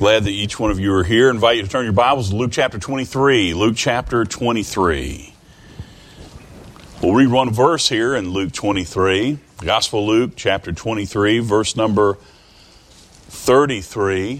Glad that each one of you are here. I invite you to turn your Bibles to Luke chapter 23. Luke chapter 23. We'll read one verse here in Luke 23. The Gospel of Luke chapter 23, verse number 33.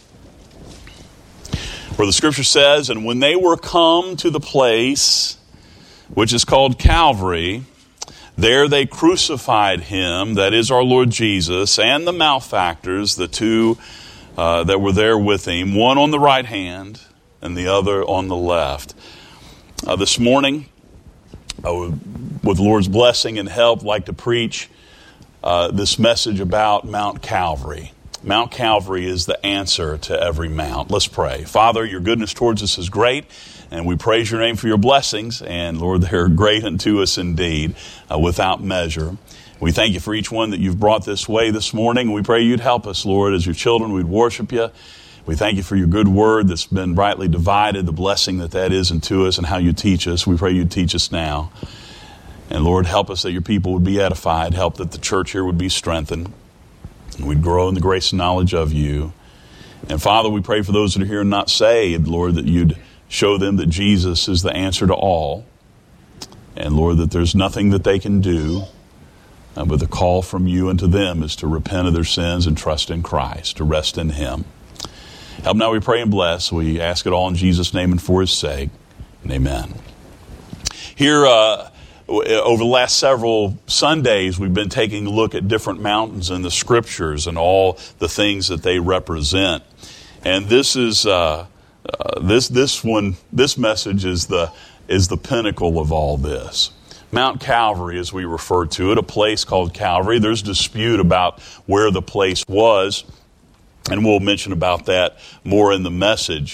Where the scripture says, "And when they were come to the place which is called Calvary, there they crucified him," that is our Lord Jesus, "and the malefactors, the two that were there with him, one on the right hand and the other on the left." This morning, with the Lord's blessing and help, I'd like to preach this message about Mount Calvary. Mount Calvary is the answer to every mount. Let's pray. Father, your goodness towards us is great, and we praise your name for your blessings. And Lord, they're great unto us indeed, without measure. We thank you for each one that you've brought this way this morning. We pray you'd help us, Lord, as your children. We'd worship you. We thank you for your good word that's been rightly divided, the blessing that is unto us, and how you teach us. We pray you'd teach us now. And Lord, help us that your people would be edified. Help that the church here would be strengthened. And we'd grow in the grace and knowledge of you. And Father, we pray for those that are here and not saved, Lord, that you'd show them that Jesus is the answer to all. And Lord, that there's nothing that they can do, but the call from you and to them is to repent of their sins and trust in Christ, to rest in him. Help now, we pray and bless. We ask it all in Jesus' name and for his sake. And amen. Here, over the last several Sundays, we've been taking a look at different mountains in the Scriptures and all the things that they represent. And this is this message is the pinnacle of all this. Mount Calvary, as we refer to it, a place called Calvary. There's dispute about where the place was, and we'll mention about that more in the message.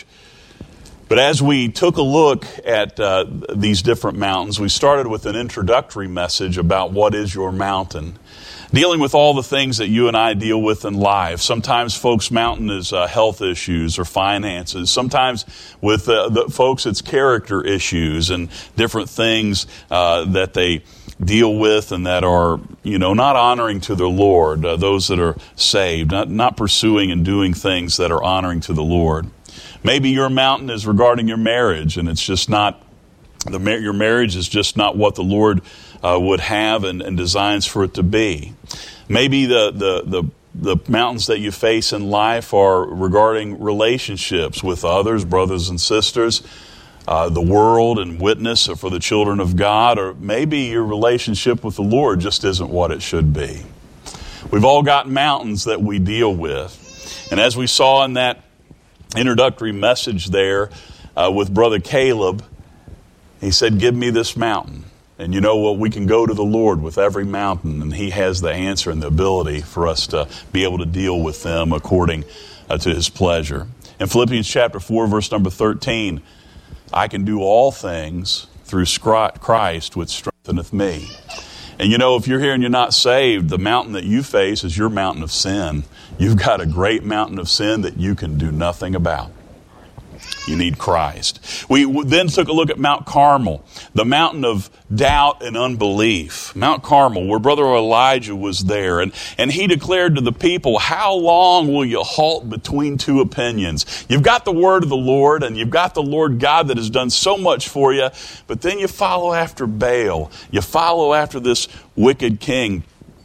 But as we took a look at these different mountains, we started with an introductory message about what is your mountain, dealing with all the things that you and I deal with in life. Sometimes folks' mountain is health issues or finances. Sometimes with the folks, it's character issues and different things that they deal with and that are, not honoring to the Lord. Those that are saved, not pursuing and doing things that are honoring to the Lord. Maybe your mountain is regarding your marriage, and it's just not your marriage is just not what the Lord would have and designs for it to be. Maybe the mountains that you face in life are regarding relationships with others, brothers and sisters, the world and witness for the children of God, or maybe your relationship with the Lord just isn't what it should be. We've all got mountains that we deal with. And as we saw in that introductory message there with Brother Caleb, he said, "Give me this mountain." And you know what? We can go to the Lord with every mountain, and he has the answer and the ability for us to be able to deal with them according to his pleasure. In Philippians chapter 4, verse number 13, "I can do all things through Christ which strengtheneth me." And if you're here and you're not saved, the mountain that you face is your mountain of sin. You've got a great mountain of sin that you can do nothing about. You need Christ. We then took a look at Mount Carmel, the mountain of doubt and unbelief. Mount Carmel, where Brother Elijah was there. And he declared to the people, "How long will you halt between two opinions?" You've got the word of the Lord, and you've got the Lord God that has done so much for you, but then you follow after Baal. You follow after this wicked king,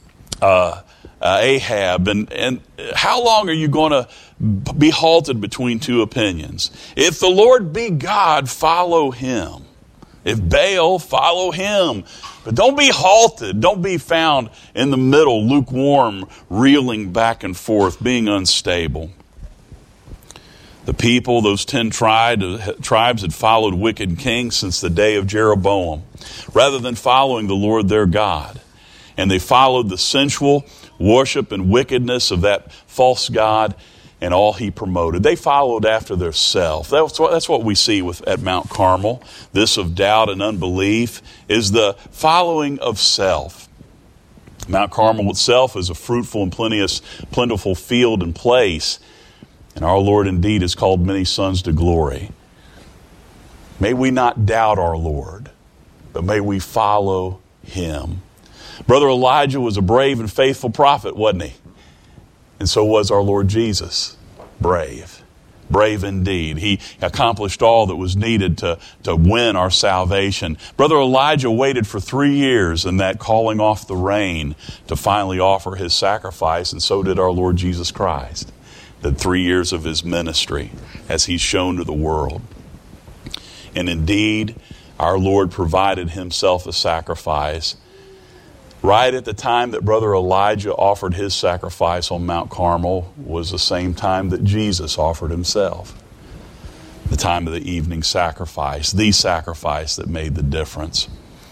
Ahab. And how long are you going to be halted between two opinions? If the Lord be God, follow him. If Baal, follow him. But don't be halted. Don't be found in the middle, lukewarm, reeling back and forth, being unstable. The people, those 10 tribes, had followed wicked kings since the day of Jeroboam, rather than following the Lord their God. And they followed the sensual worship and wickedness of that false god and all he promoted. They followed after their self. That's what we see at Mount Carmel. This of doubt and unbelief is the following of self. Mount Carmel itself is a fruitful and plentiful field and place. And our Lord indeed has called many sons to glory. May we not doubt our Lord, but may we follow him. Brother Elijah was a brave and faithful prophet, wasn't he? And so was our Lord Jesus, brave brave indeed. He accomplished all that was needed to win our salvation. Brother Elijah waited for 3 years in that calling off the rain to finally offer his sacrifice, and so did our Lord Jesus Christ. The 3 years of his ministry as he's shown to the world. And indeed, our Lord provided himself a sacrifice right at the time that Brother Elijah offered his sacrifice on Mount Carmel was the same time that Jesus offered himself. The time of the evening sacrifice, the sacrifice that made the difference.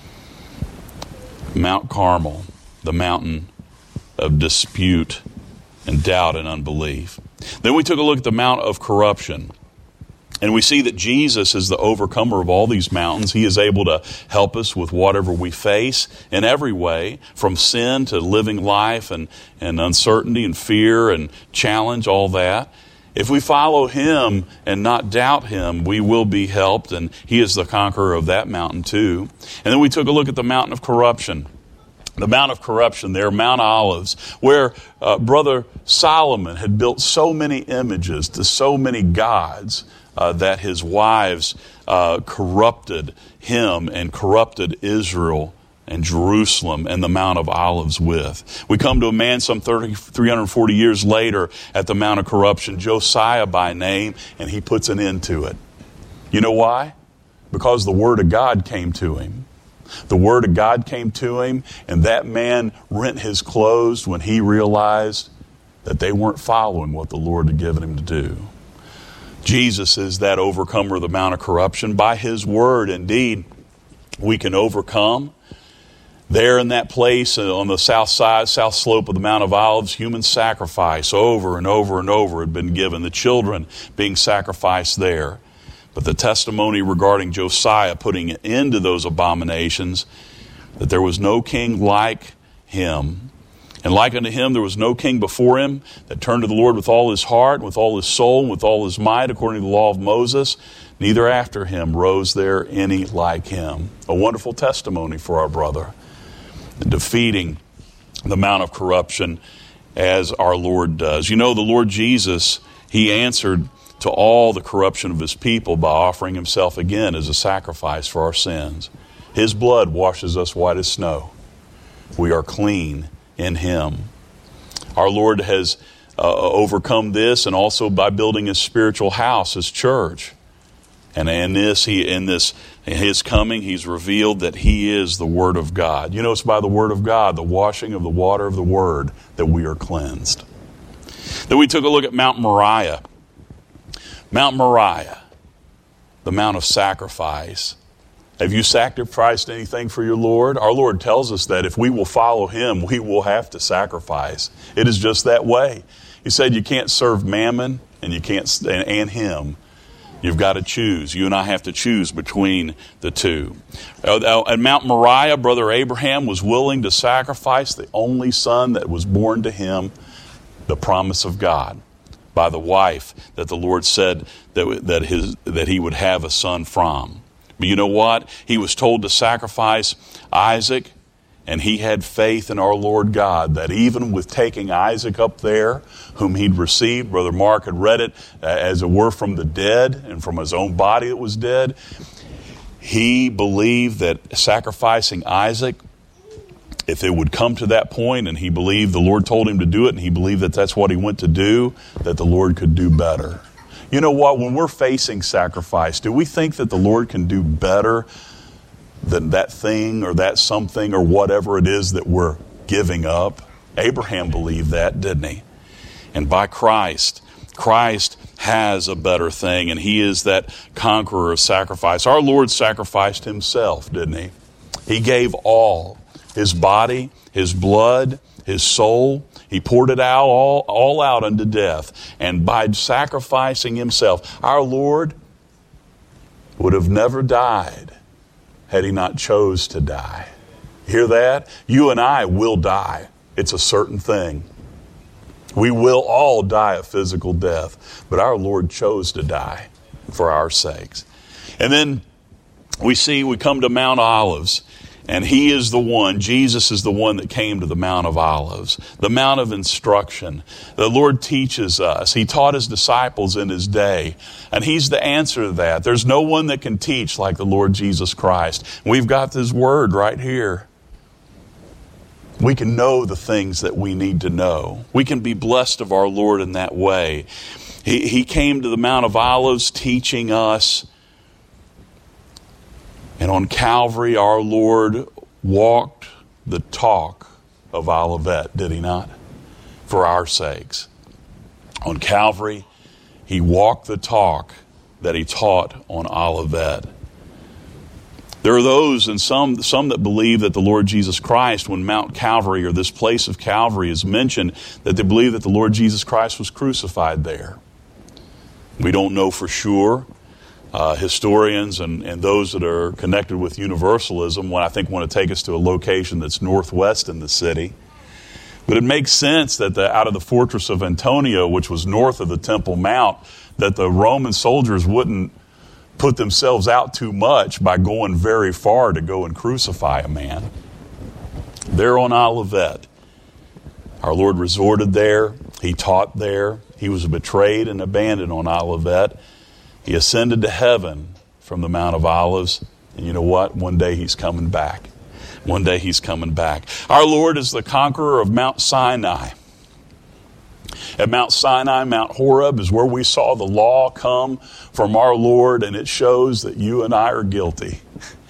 Mount Carmel, the mountain of dispute and doubt and unbelief. Then we took a look at the Mount of Corruption. And we see that Jesus is the overcomer of all these mountains. He is able to help us with whatever we face in every way, from sin to living life and uncertainty and fear and challenge, all that. If we follow him and not doubt him, we will be helped, and he is the conqueror of that mountain too. And then we took a look at the mountain of corruption. The Mount of Corruption there, Mount Olives, where Brother Solomon had built so many images to so many gods that his wives corrupted him and corrupted Israel and Jerusalem and the Mount of Olives with. We come to a man some 340 years later at the Mount of Corruption, Josiah by name, and he puts an end to it. You know why? Because the Word of God came to him. The Word of God came to him, and that man rent his clothes when he realized that they weren't following what the Lord had given him to do. Jesus is that overcomer of the Mount of Corruption. By his word, indeed, we can overcome. There in that place on the south slope of the Mount of Olives, human sacrifice over and over and over had been given. The children being sacrificed there. But the testimony regarding Josiah putting an end to those abominations, that there was no king like him. And like unto him, there was no king before him that turned to the Lord with all his heart, with all his soul, and with all his might, according to the law of Moses. Neither after him rose there any like him. A wonderful testimony for our brother. Defeating the Mount of Corruption as our Lord does. You know, the Lord Jesus, he answered to all the corruption of his people by offering himself again as a sacrifice for our sins. His blood washes us white as snow. We are clean in him. Our Lord has overcome this, and also by building his spiritual house, his church. And in his coming, he's revealed that he is the Word of God. You know, it's by the Word of God, the washing of the water of the Word, that we are cleansed. Then we took a look at Mount Moriah. Mount Moriah, the Mount of Sacrifice. Have you sacrificed anything for your Lord? Our Lord tells us that if we will follow him, we will have to sacrifice. It is just that way. He said you can't serve mammon and him. You've got to choose. You and I have to choose between the two. At Mount Moriah, Brother Abraham was willing to sacrifice the only son that was born to him, the promise of God, by the wife that the Lord said that he would have a son from. But you know what? He was told to sacrifice Isaac, and he had faith in our Lord God that even with taking Isaac up there, whom he'd received, Brother Mark had read it as it were from the dead and from his own body that was dead, he believed that sacrificing Isaac, if it would come to that point, and he believed the Lord told him to do it, and he believed that that's what he went to do, that the Lord could do better. You know what? When we're facing sacrifice, do we think that the Lord can do better than that thing or that something or whatever it is that we're giving up? Abraham believed that, didn't he? And by Christ has a better thing, and he is that conqueror of sacrifice. Our Lord sacrificed himself, didn't he? He gave all. His body, his blood, his soul. He poured it out, all out unto death. And by sacrificing himself, our Lord would have never died had he not chose to die. Hear that? You and I will die. It's a certain thing. We will all die a physical death, but our Lord chose to die for our sakes. And then we come to Mount Olives. And he is the one, Jesus is the one that came to the Mount of Olives, the Mount of instruction. The Lord teaches us. He taught his disciples in his day. And he's the answer to that. There's no one that can teach like the Lord Jesus Christ. We've got this word right here. We can know the things that we need to know. We can be blessed of our Lord in that way. He came to the Mount of Olives teaching us. And on Calvary, our Lord walked the talk of Olivet, did he not? For our sakes. On Calvary, he walked the talk that he taught on Olivet. There are those, and some that believe that the Lord Jesus Christ, when Mount Calvary or this place of Calvary is mentioned, that they believe that the Lord Jesus Christ was crucified there. We don't know for sure. Historians and those that are connected with Universalism, want to take us to a location that's northwest in the city. But it makes sense that out of the fortress of Antonia, which was north of the Temple Mount, that the Roman soldiers wouldn't put themselves out too much by going very far to go and crucify a man. There on Olivet, our Lord resorted there. He taught there. He was betrayed and abandoned on Olivet. He ascended to heaven from the Mount of Olives. And you know what? One day he's coming back. One day he's coming back. Our Lord is the conqueror of Mount Sinai. At Mount Sinai, Mount Horeb is where we saw the law come from our Lord, and it shows that you and I are guilty.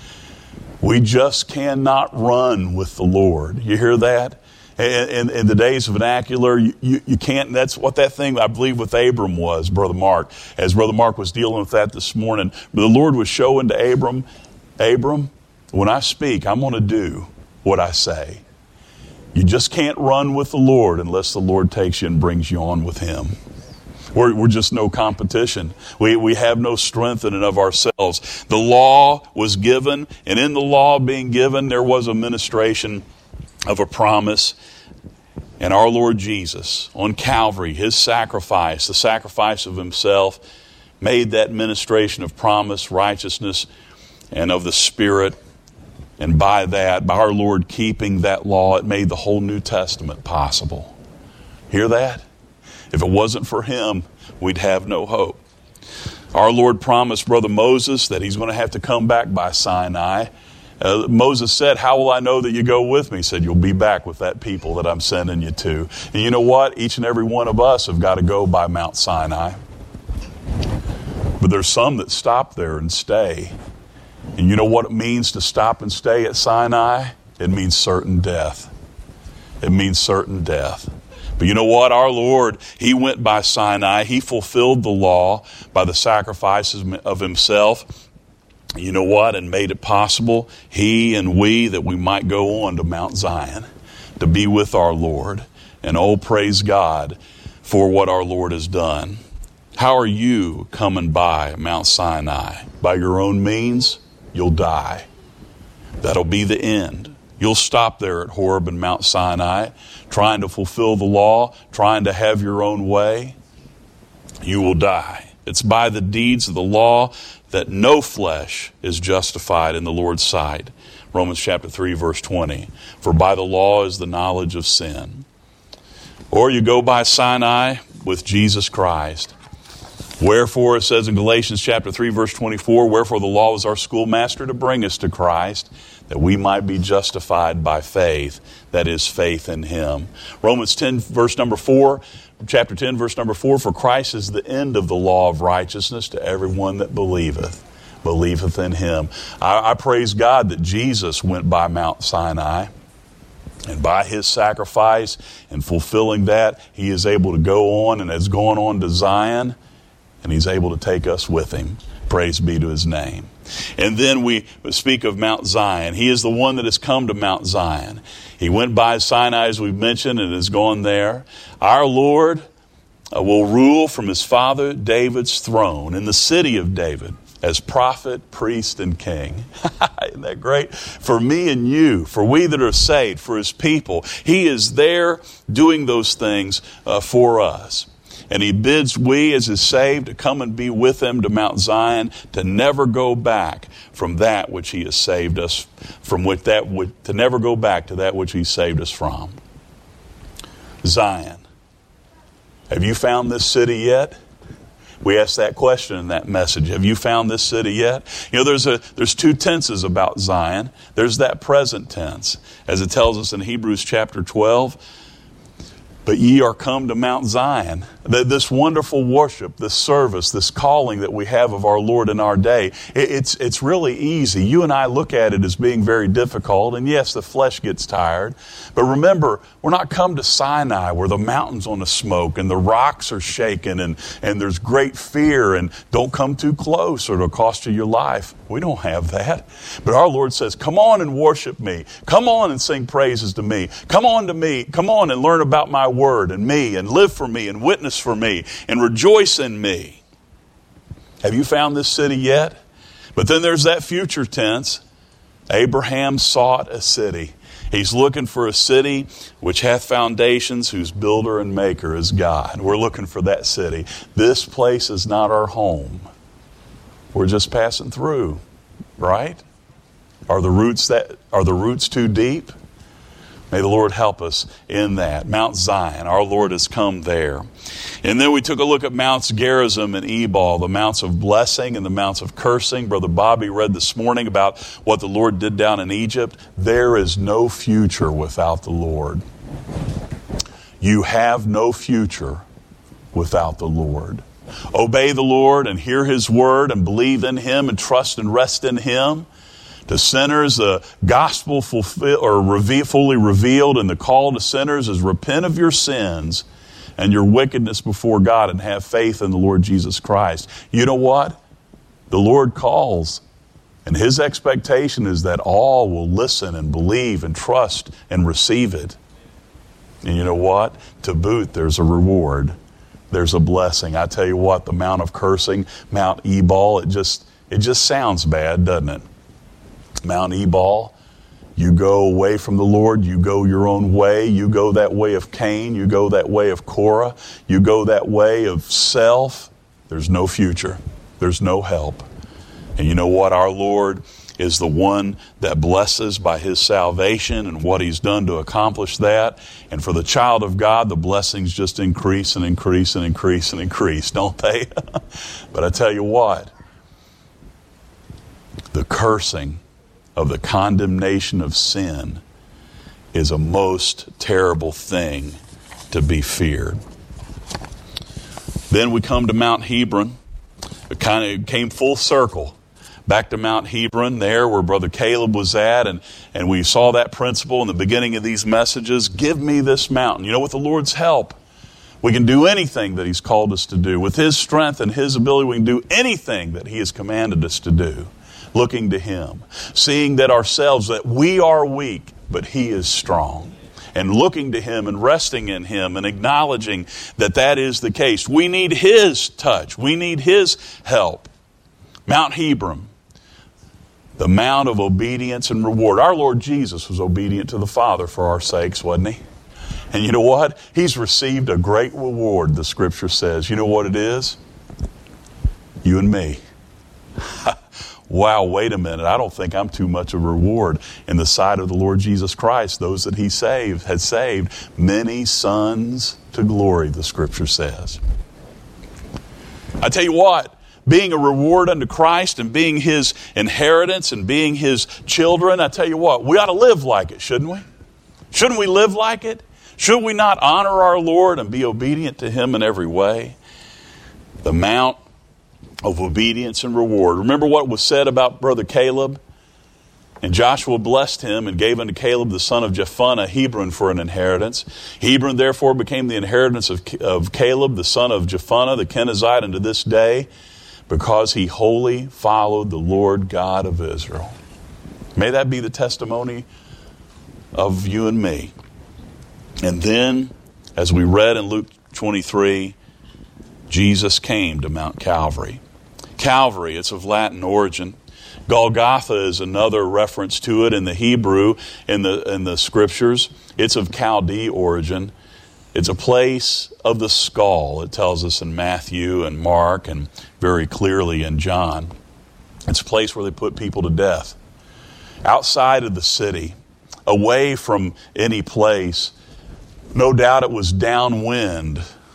We just cannot run with the Lord. You hear that? In the days of vernacular, you can't. That's what that thing, I believe, with Abram was, Brother Mark. As Brother Mark was dealing with that this morning, the Lord was showing to Abram, when I speak, I'm going to do what I say. You just can't run with the Lord unless the Lord takes you and brings you on with Him. We're just no competition. We have no strength in and of ourselves. The law was given, and in the law being given, there was a ministration of a promise. And our Lord Jesus, on Calvary, His sacrifice, the sacrifice of Himself, made that ministration of promise, righteousness, and of the Spirit. And by that, by our Lord keeping that law, it made the whole New Testament possible. Hear that? If it wasn't for Him, we'd have no hope. Our Lord promised Brother Moses that he's going to have to come back by Sinai. Moses said, "How will I know that you go with me?" He said, "You'll be back with that people that I'm sending you to." And you know what? Each and every one of us have got to go by Mount Sinai. But there's some that stop there and stay. And you know what it means to stop and stay at Sinai? It means certain death. It means certain death. But you know what? Our Lord, He went by Sinai. He fulfilled the law by the sacrifices of Himself. You know what? And made it possible, He and we, that we might go on to Mount Zion to be with our Lord. And oh, praise God for what our Lord has done. How are you coming by Mount Sinai? By your own means? You'll die. That'll be the end. You'll stop there at Horeb and Mount Sinai, trying to fulfill the law, trying to have your own way. You will die. It's by the deeds of the law that no flesh is justified in the Lord's sight. Romans chapter 3, verse 20. For by the law is the knowledge of sin. Or you go by Sinai with Jesus Christ. Wherefore, it says in Galatians chapter 3, verse 24, wherefore the law is our schoolmaster to bring us to Christ, that we might be justified by faith, that is, faith in Him. Romans 10, verse number 4, chapter 10, verse number 4, for Christ is the end of the law of righteousness to everyone that believeth in Him. I praise God that Jesus went by Mount Sinai. And by His sacrifice and fulfilling that, He is able to go on and has gone on to Zion. And He's able to take us with Him. Praise be to His name. And then we speak of Mount Zion. He is the one that has come to Mount Zion. He went by Sinai, as we've mentioned, and has gone there. Our Lord will rule from His father David's throne in the city of David as prophet, priest, and king. Isn't that great? For me and you, for we that are saved, for His people, He is there doing those things for us. And he bids we as his saved to come and be with him to Mount Zion, to never go back from that which he has saved us from, to never go back to that which he saved us from. Zion. Have you found this city yet? We asked that question in that message. Have you found this city yet? You know, there's two tenses about Zion. There's that present tense, as it tells us in Hebrews chapter 12. But ye are come to Mount Zion. This wonderful worship, this service, this calling that we have of our Lord in our day, it's really easy. You and I look at it as being very difficult, and yes, the flesh gets tired. But remember, we're not come to Sinai where the mountain's on the smoke and the rocks are shaking and there's great fear and don't come too close or it'll cost you your life. We don't have that. But our Lord says, come on and worship me. Come on and sing praises to me. Come on to me. Come on and learn about my word and me and live for me and witness for me and rejoice in me. Have you found this city yet? But then there's that future tense. Abraham sought a city. He's looking for a city which hath foundations, whose builder and maker is God. We're looking for that city. This place is not our home. We're just passing through, right? Are the roots too deep? May the Lord help us in that. Mount Zion, our Lord has come there. And then we took a look at Mounts Gerizim and Ebal, the mounts of blessing and the mounts of cursing. Brother Bobby read this morning about what the Lord did down in Egypt. There is no future without the Lord. You have no future without the Lord. Obey the Lord and hear his word and believe in him and trust and rest in him. To sinners, the gospel fully revealed, and the call to sinners is repent of your sins and your wickedness before God and have faith in the Lord Jesus Christ. You know what? The Lord calls, and his expectation is that all will listen and believe and trust and receive it. And you know what? To boot, there's a reward. There's a blessing. I tell you what, the Mount of Cursing, Mount Ebal, it just sounds bad, doesn't it? Mount Ebal, you go away from the Lord, you go your own way, you go that way of Cain, you go that way of Korah, you go that way of self. There's no future. There's no help. And you know what? Our Lord is the one that blesses by his salvation and what he's done to accomplish that. And for the child of God, the blessings just increase and increase and increase and increase, don't they? But I tell you what, the cursing of the condemnation of sin is a most terrible thing to be feared. Then we come to Mount Hebron. It kind of came full circle. Back to Mount Hebron, there where Brother Caleb was at, and we saw that principle in the beginning of these messages. Give me this mountain. You know, with the Lord's help, we can do anything that he's called us to do. With his strength and his ability, we can do anything that he has commanded us to do. Looking to him, seeing that ourselves, that we are weak, but he is strong. And looking to him and resting in him and acknowledging that that is the case. We need his touch. We need his help. Mount Hebron, the mount of obedience and reward. Our Lord Jesus was obedient to the Father for our sakes, wasn't he? And you know what? He's received a great reward, the Scripture says. You know what it is? You and me. Wow, wait a minute. I don't think I'm too much of a reward in the sight of the Lord Jesus Christ. Those that he had saved many sons to glory, the Scripture says. I tell you what, being a reward unto Christ and being his inheritance and being his children, I tell you what, we ought to live like it, shouldn't we? Shouldn't we live like it? Should we not honor our Lord and be obedient to him in every way? The Mount of obedience and reward. Remember what was said about Brother Caleb? And Joshua blessed him and gave unto Caleb the son of Jephunneh Hebron for an inheritance. Hebron therefore became the inheritance of Caleb the son of Jephunneh the Kenizzite unto this day, because he wholly followed the Lord God of Israel. May that be the testimony of you and me. And then, as we read in Luke 23, Jesus came to Mount Calvary. Calvary, it's of Latin origin. Golgotha is another reference to it in the Hebrew, in the Scriptures. It's of Chaldee origin. It's a place of the skull. It tells us in Matthew and Mark and very clearly in John. It's a place where they put people to death. Outside of the city, away from any place, no doubt it was downwind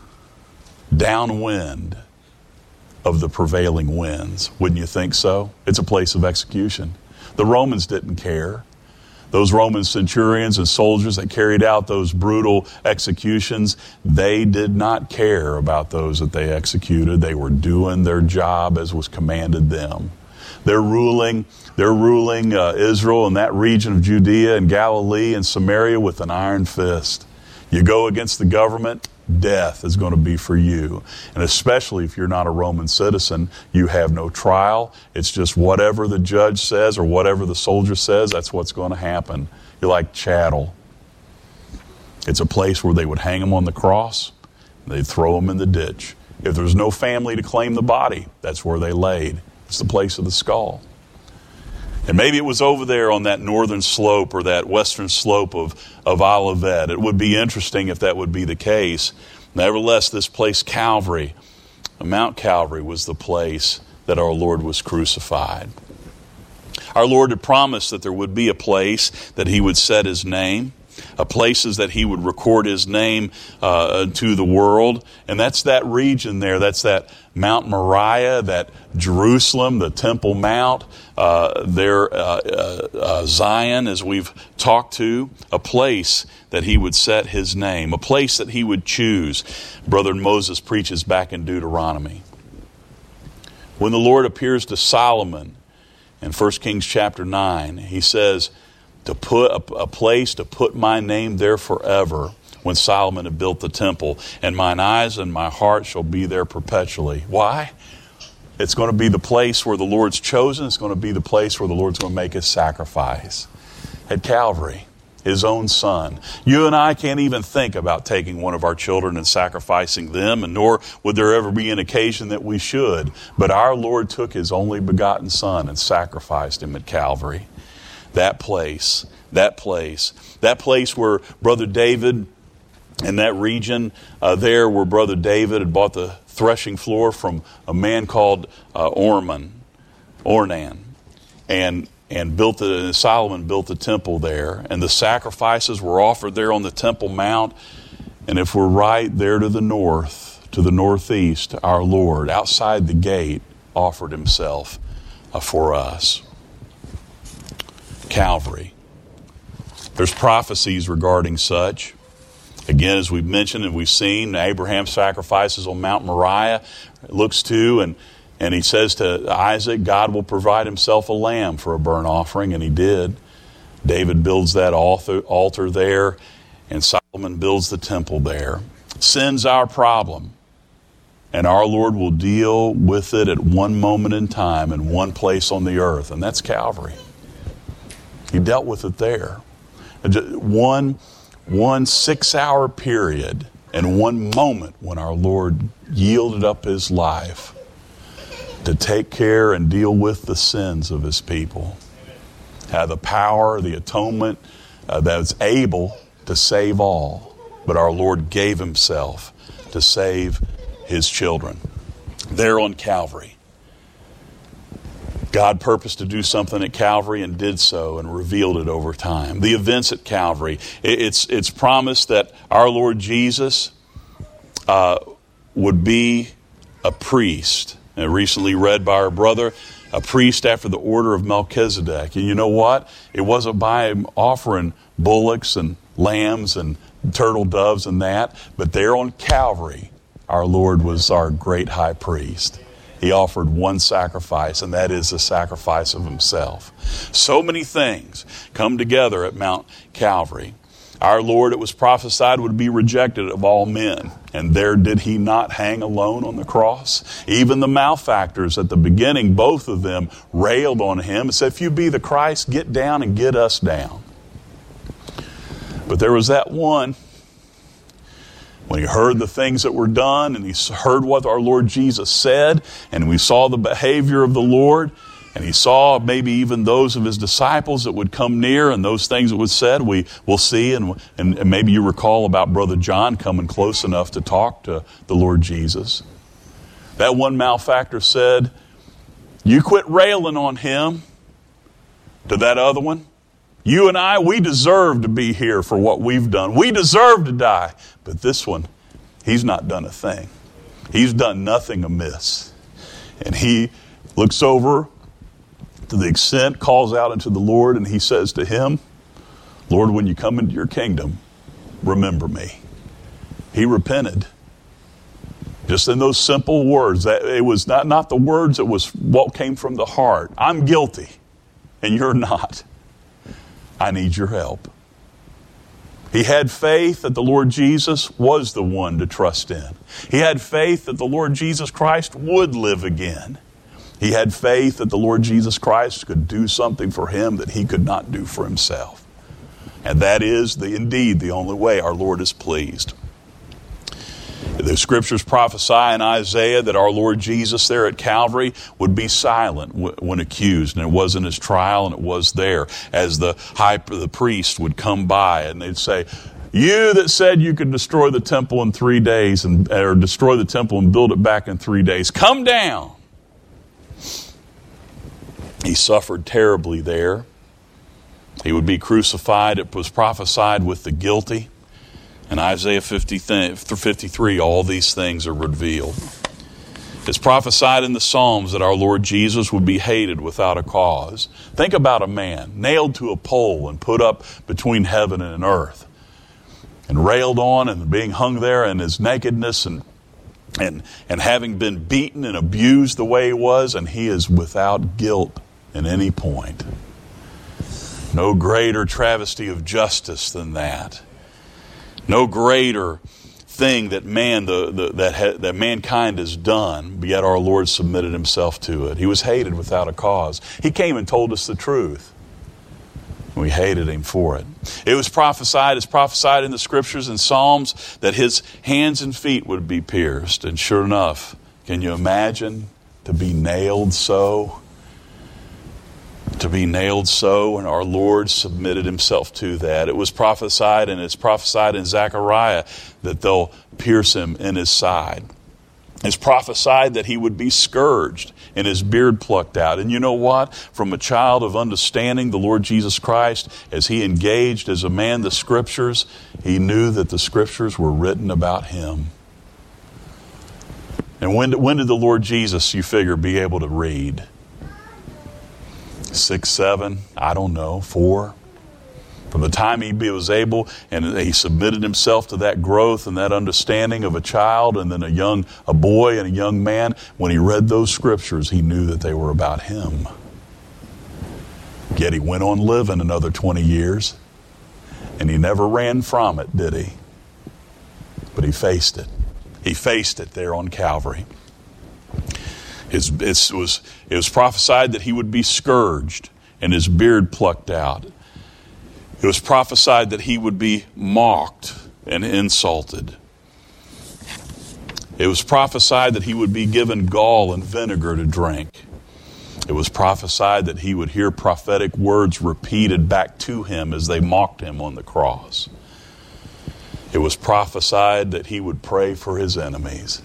of the prevailing winds. Wouldn't you think so? It's a place of execution. The Romans didn't care. Those Roman centurions and soldiers that carried out those brutal executions, they did not care about those that they executed. They were doing their job as was commanded them. They're ruling Israel and that region of Judea and Galilee and Samaria with an iron fist. You go against the government, death is going to be for you. And especially if you're not a Roman citizen, you have no trial. It's just whatever the judge says or whatever the soldier says, that's what's going to happen. You're like chattel. It's a place where they would hang them on the cross. They'd throw them in the ditch. If there's no family to claim the body, that's where they laid. It's the place of the skull. And maybe it was over there on that northern slope or that western slope of Olivet. It would be interesting if that would be the case. Nevertheless, this place, Calvary, Mount Calvary, was the place that our Lord was crucified. Our Lord had promised that there would be a place that He would set His name, places that He would record His name to the world. And that's that region there. That's that Mount Moriah, that Jerusalem, the Temple Mount, Zion, as we've talked to, a place that He would set His name, a place that He would choose. Brother Moses preaches back in Deuteronomy. When the Lord appears to Solomon in 1 Kings chapter 9, He says, to put a place to put my name there forever, when Solomon had built the temple, and mine eyes and my heart shall be there perpetually. Why? It's going to be the place where the Lord's chosen. It's going to be the place where the Lord's going to make His sacrifice. At Calvary, His own Son. You and I can't even think about taking one of our children and sacrificing them, and nor would there ever be an occasion that we should. But our Lord took His only begotten Son and sacrificed Him at Calvary. That place where Brother David, in that region there where Brother David had bought the threshing floor from a man called Ornan, and Solomon built the temple there, and the sacrifices were offered there on the Temple Mount. And if we're right there to the north, to the northeast, our Lord, outside the gate, offered Himself for us. Calvary. There's prophecies regarding such. Again, as we've mentioned and we've seen, Abraham's sacrifices on Mount Moriah looks to, and he says to Isaac, God will provide Himself a lamb for a burnt offering, and He did. David builds that altar there, and Solomon builds the temple there. Sin's our problem, and our Lord will deal with it at one moment in time in one place on the earth, and that's Calvary. He dealt with it there. One 6-hour period and one moment when our Lord yielded up His life to take care and deal with the sins of His people. Had the power, the atonement that's able to save all. But our Lord gave Himself to save His children. There on Calvary. God purposed to do something at Calvary and did so and revealed it over time. The events at Calvary. It's promised that our Lord Jesus would be a priest. And recently read by our brother, a priest after the order of Melchizedek. And you know what? It wasn't by Him offering bullocks and lambs and turtle doves and that. But there on Calvary, our Lord was our great high priest. He offered one sacrifice, and that is the sacrifice of Himself. So many things come together at Mount Calvary. Our Lord, it was prophesied, would be rejected of all men. And there did He not hang alone on the cross? Even the malefactors at the beginning, both of them railed on Him and said, if you be the Christ, get down and get us down. But there was that one, when he heard the things that were done and he heard what our Lord Jesus said, and we saw the behavior of the Lord, And he saw maybe even those of his disciples that would come near, and those things that was said, we'll see. And maybe you recall about Brother John coming close enough to talk to the Lord Jesus. That one malefactor said, "You quit railing on him." To that other one, "You and I, we deserve to be here for what we've done. We deserve to die." But this one, he's not done a thing. He's done nothing amiss. And he looks over to the extent, calls out unto the Lord, and he says to him, "Lord, when you come into your kingdom, remember me." He repented. Just in those simple words. That it was not the words, it was what came from the heart. I'm guilty, and you're not. I need your help. He had faith that the Lord Jesus was the one to trust in. He had faith that the Lord Jesus Christ would live again. He had faith that the Lord Jesus Christ could do something for him that he could not do for himself. And that is indeed the only way our Lord is pleased. The scriptures prophesy in Isaiah that our Lord Jesus there at Calvary would be silent when accused. And it was in his trial, and it was there as the priest would come by and they'd say, "You that said you could destroy the temple in 3 days or destroy the temple and build it back in 3 days, come down." He suffered terribly there. He would be crucified. It was prophesied with the guilty. In Isaiah 53, all these things are revealed. It's prophesied in the Psalms that our Lord Jesus would be hated without a cause. Think about a man nailed to a pole and put up between heaven and earth, and railed on and being hung there in his nakedness and having been beaten and abused the way he was, and he is without guilt at any point. No greater travesty of justice than that. No greater thing that that mankind has done, but yet our Lord submitted himself to it. He was hated without a cause. He came and told us the truth. We hated him for it. It's prophesied in the scriptures and Psalms that his hands and feet would be pierced. And sure enough, can you imagine to be nailed so? To be nailed so, and our Lord submitted himself to that. It was prophesied, and it's prophesied in Zechariah that they'll pierce him in his side. It's prophesied that he would be scourged and his beard plucked out. And you know what? From a child of understanding the Lord Jesus Christ, as he engaged as a man the scriptures, he knew that the scriptures were written about him. And when did the Lord Jesus, you figure, be able to read? 6, 7, I don't know, 4. From the time he was able, and he submitted himself to that growth and that understanding of a child, and then a boy and a young man, when he read those scriptures, he knew that they were about him. Yet he went on living another 20 years, and he never ran from it, did he? But he faced it. He faced it there on Calvary. It was prophesied that he would be scourged and his beard plucked out. It was prophesied that he would be mocked and insulted. It was prophesied that he would be given gall and vinegar to drink. It was prophesied that he would hear prophetic words repeated back to him as they mocked him on the cross. It was prophesied that he would pray for his enemies.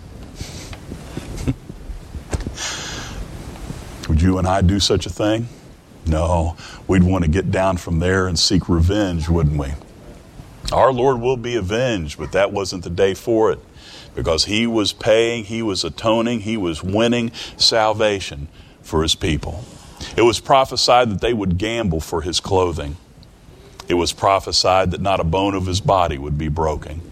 Would you and I do such a thing? No. We'd want to get down from there and seek revenge, wouldn't we? Our Lord will be avenged, but that wasn't the day for it. Because he was paying, he was atoning, he was winning salvation for his people. It was prophesied that they would gamble for his clothing. It was prophesied that not a bone of his body would be broken.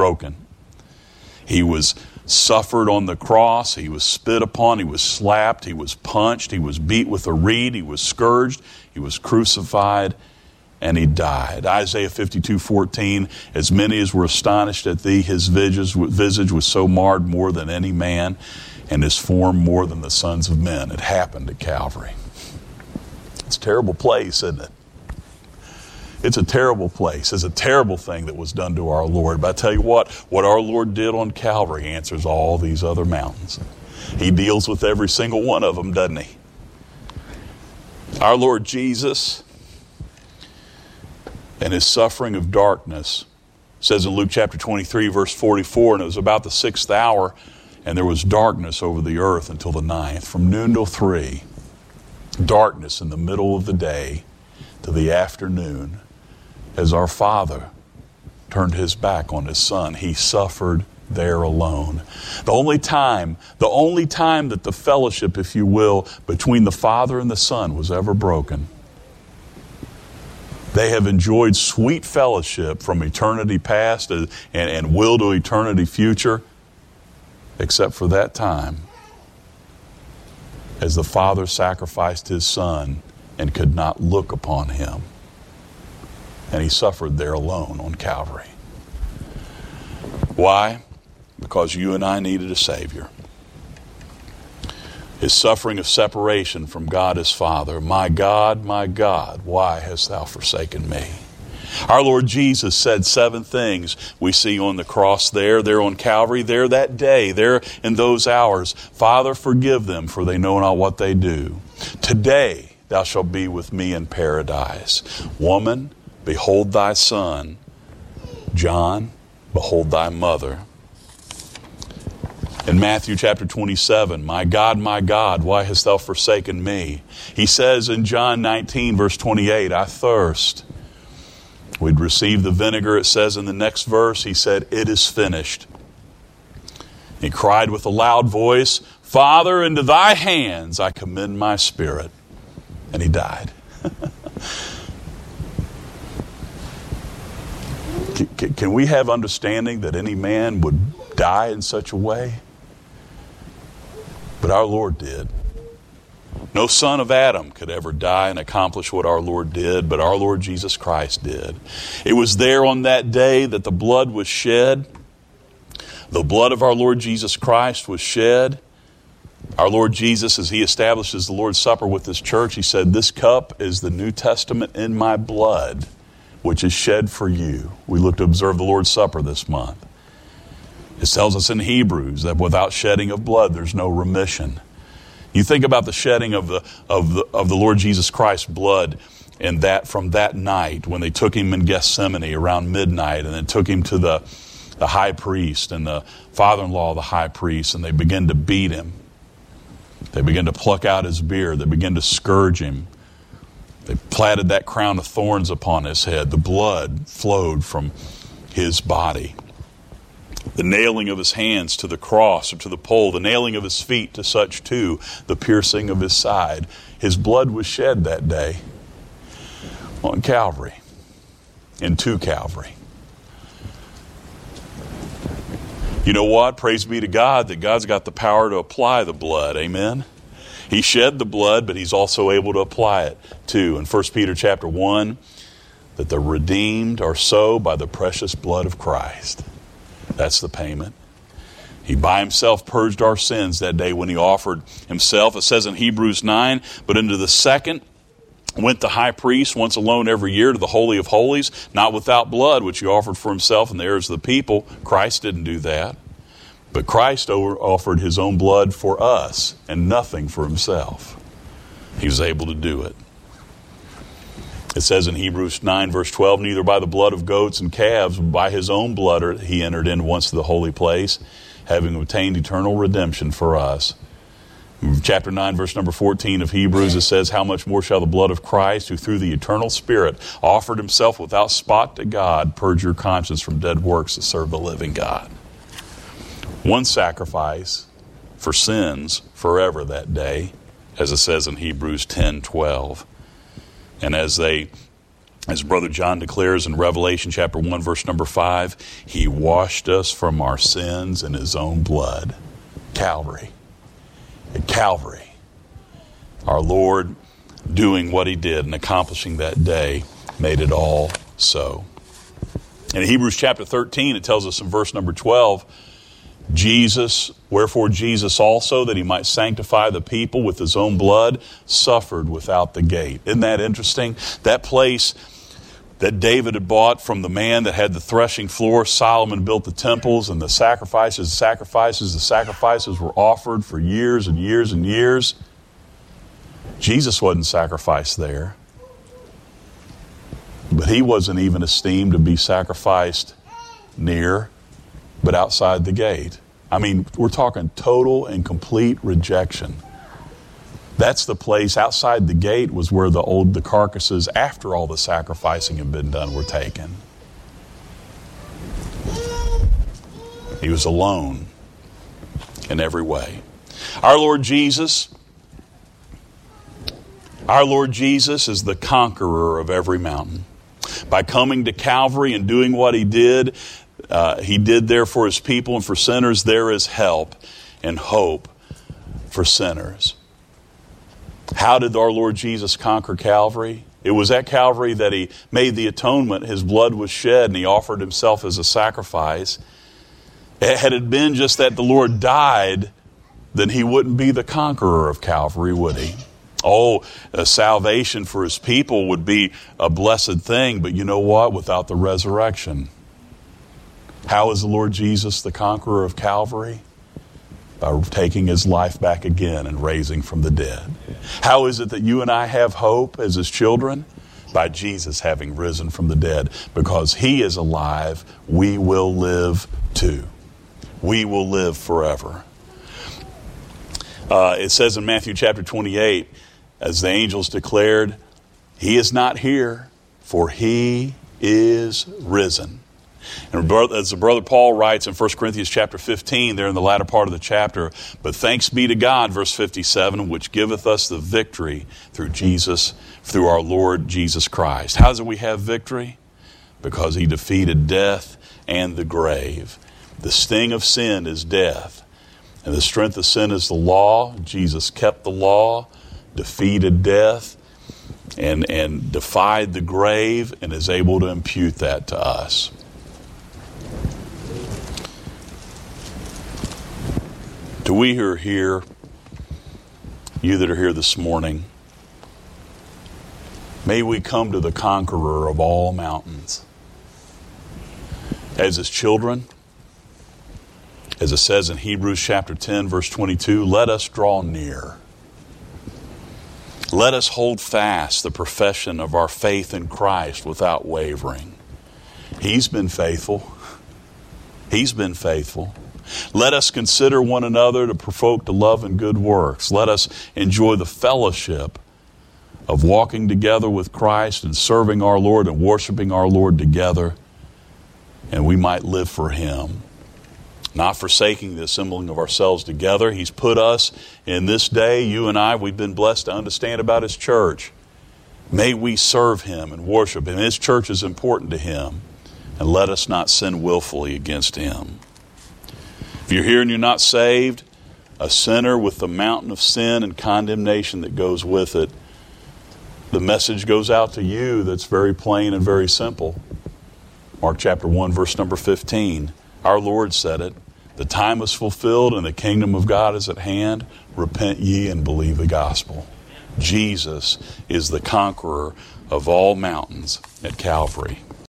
He was suffered on the cross. He was spit upon. He was slapped. He was punched. He was beat with a reed. He was scourged. He was crucified, and he died. Isaiah 52:14, as many as were astonished at thee, his visage was so marred more than any man, and his form more than the sons of men. It happened at Calvary. It's a terrible place, isn't it? It's a terrible place. It's a terrible thing that was done to our Lord. But I tell you what our Lord did on Calvary answers all these other mountains. He deals with every single one of them, doesn't he? Our Lord Jesus and his suffering of darkness says in Luke chapter 23, verse 44, and it was about the 6th hour, and there was darkness over the earth until the 9th, from noon till 3. Darkness in the middle of the day to the afternoon, as our Father turned his back on his Son. He suffered there alone. The only time that the fellowship, if you will, between the Father and the Son was ever broken. They have enjoyed sweet fellowship from eternity past and will to eternity future, except for that time, as the Father sacrificed his Son and could not look upon him. And he suffered there alone on Calvary. Why? Because you and I needed a Savior. His suffering of separation from God his Father. My God, why hast thou forsaken me? Our Lord Jesus said 7 things we see on the cross there on Calvary, there that day, there in those hours. Father, forgive them, for they know not what they do. Today thou shalt be with me in paradise. Woman, behold thy son. John, behold thy mother. In Matthew chapter 27, my God, why hast thou forsaken me? He says in John 19, verse 28, I thirst. We'd receive the vinegar, it says in the next verse. He said, it is finished. He cried with a loud voice, Father, into thy hands I commend my spirit. And he died. Can we have understanding that any man would die in such a way? But our Lord did. No son of Adam could ever die and accomplish what our Lord did, but our Lord Jesus Christ did. It was there on that day that the blood was shed. The blood of our Lord Jesus Christ was shed. Our Lord Jesus, as he establishes the Lord's Supper with his church, he said, this cup is the New Testament in my blood, which is shed for you. We look to observe the Lord's Supper this month. It tells us in Hebrews that without shedding of blood, there's no remission. You think about the shedding of the Lord Jesus Christ's blood and that from that night when they took him in Gethsemane around midnight and then took him to the high priest and the father-in-law of the high priest, and they began to beat him. They began to pluck out his beard. They began to scourge him. They platted that crown of thorns upon his head. The blood flowed from his body. The nailing of his hands to the cross or to the pole, the nailing of his feet to such too, the piercing of his side. His blood was shed that day on Calvary and to Calvary. You know what? Praise be to God that God's got the power to apply the blood. Amen? He shed the blood, but he's also able to apply it too. In 1 Peter chapter 1, that the redeemed are so by the precious blood of Christ. That's the payment. He by himself purged our sins that day when he offered himself. It says in Hebrews 9, but into the second went the high priest once alone every year to the Holy of Holies, not without blood, which he offered for himself and the heirs of the people. Christ didn't do that. But Christ offered his own blood for us and nothing for himself. He was able to do it. It says in Hebrews 9, verse 12, neither by the blood of goats and calves, but by his own blood he entered in once to the holy place, having obtained eternal redemption for us. In chapter 9, verse number 14 of Hebrews, it says, how much more shall the blood of Christ, who through the eternal Spirit offered himself without spot to God, purge your conscience from dead works to serve the living God. One sacrifice for sins forever that day, as it says in Hebrews 10:12. And as Brother John declares in Revelation chapter 1, verse number 5, he washed us from our sins in his own blood. Calvary. At Calvary, our Lord doing what he did and accomplishing that day made it all so. In Hebrews chapter 13, it tells us in verse number 12, wherefore Jesus also, that he might sanctify the people with his own blood, suffered without the gate. Isn't that interesting? That place that David had bought from the man that had the threshing floor, Solomon built the temples and the sacrifices were offered for years and years and years. Jesus wasn't sacrificed there. But he wasn't even esteemed to be sacrificed near, but outside the gate. I mean, we're talking total and complete rejection. That's the place outside the gate was where the carcasses, after all the sacrificing had been done, were taken. He was alone in every way. Our Lord Jesus is the conqueror of every mountain. By coming to Calvary and doing what he did there for his people and for sinners. There is help and hope for sinners. How did our Lord Jesus conquer Calvary? It was at Calvary that he made the atonement. His blood was shed and he offered himself as a sacrifice. Had it been just that the Lord died, then he wouldn't be the conqueror of Calvary, would he? Salvation for his people would be a blessed thing, but you know what? Without the resurrection. How is the Lord Jesus the conqueror of Calvary? By taking his life back again and raising from the dead. How is it that you and I have hope as his children? By Jesus having risen from the dead. Because he is alive, we will live too. We will live forever. It says in Matthew chapter 28, as the angels declared, he is not here, for he is risen. And as the brother Paul writes in 1 Corinthians chapter 15, there in the latter part of the chapter, but thanks be to God, verse 57, which giveth us the victory through our Lord Jesus Christ. How do we have victory? Because he defeated death and the grave. The sting of sin is death, and the strength of sin is the law. Jesus kept the law, defeated death, and defied the grave, and is able to impute that to us. Do we who are here, you that are here this morning, may we come to the conqueror of all mountains. As his children, as it says in Hebrews chapter 10, verse 22, let us draw near. Let us hold fast the profession of our faith in Christ without wavering. He's been faithful. He's been faithful. Let us consider one another to provoke to love and good works. Let us enjoy the fellowship of walking together with Christ and serving our Lord and worshiping our Lord together, and we might live for him. Not forsaking the assembling of ourselves together. He's put us in this day, you and I, we've been blessed to understand about his church. May we serve him and worship him. His church is important to him. And let us not sin willfully against him. If you're here and you're not saved, a sinner with the mountain of sin and condemnation that goes with it, the message goes out to you that's very plain and very simple. Mark chapter 1, verse number 15. Our Lord said it. The time is fulfilled and the kingdom of God is at hand. Repent ye and believe the gospel. Jesus is the conqueror of all mountains at Calvary.